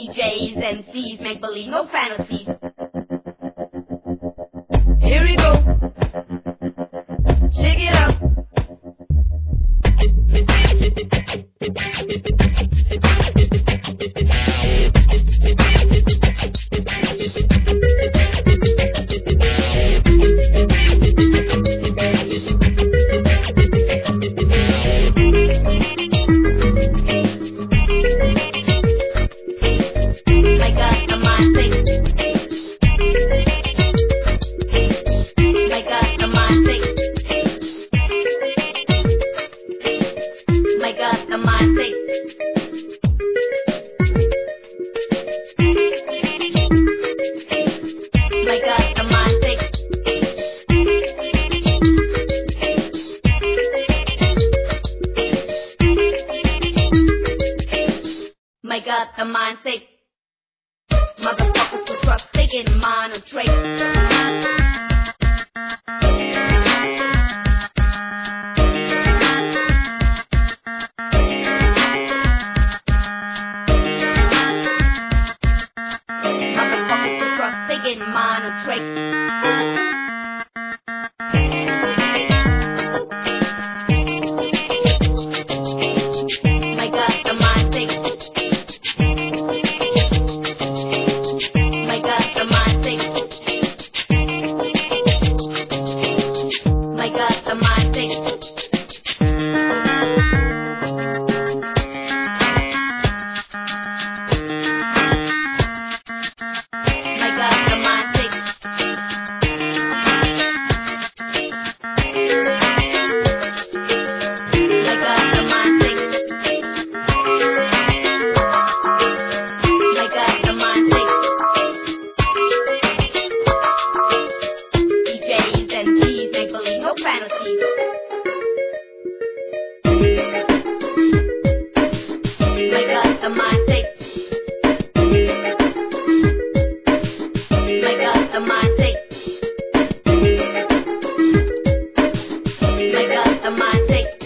DJs, MCs, make believe, no fantasies. Here we go. Check it out. My God, the mind sick. Motherfuckers with trucks, they getting mine or Drake. Motherfuckers with trucks, they getting mine or Drake. The mind sick.